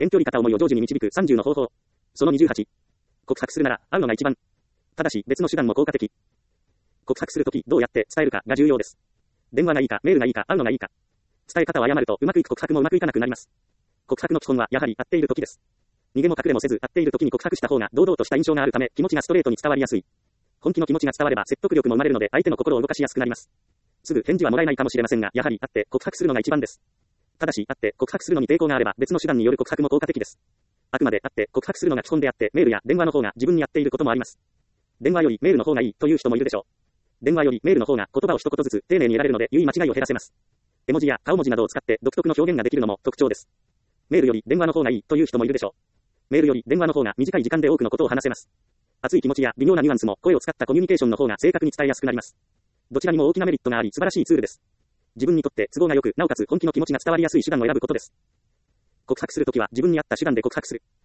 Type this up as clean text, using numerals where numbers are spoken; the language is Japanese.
遠距離片思いを成就に導く30の方法。その28。告白するなら、会うのが一番。ただし、別の手段も効果的。告白するとき、どうやって伝えるかが重要です。電話がいいか、メールがいいか、会うのがいいか。伝え方を誤ると、うまくいく告白もうまくいかなくなります。告白の基本は、やはり会っているときです。逃げも隠れもせず、会っているときに告白した方が、堂々とした印象があるため、気持ちがストレートに伝わりやすい。本気の気持ちが伝われば、説得力も生まれるので、相手の心を動かしやすくなります。すぐ返事はもらえないかもしれませんが、やはり会って告白するのが一番です。ただし、会って告白するのに抵抗があれば、別の手段による告白も効果的です。あくまで会って告白するのが基本であって、メールや電話の方が自分に合っていることもあります。電話よりメールの方がいいという人もいるでしょう。電話よりメールの方が言葉を一言ずつ丁寧に得られるので、言い間違いを減らせます。絵文字や顔文字などを使って独特の表現ができるのも特徴です。メールより電話の方がいいという人もいるでしょう。メールより電話の方が短い時間で多くのことを話せます。熱い気持ちや微妙なニュアンスも声を使ったコミュニケーションの方が正確に伝えやすくなります。どちらにも大きなメリットがあり、素晴らしいツールです。自分にとって都合が良く、なおかつ本気の気持ちが伝わりやすい手段を選ぶことです。告白するときは自分に合った手段で告白する。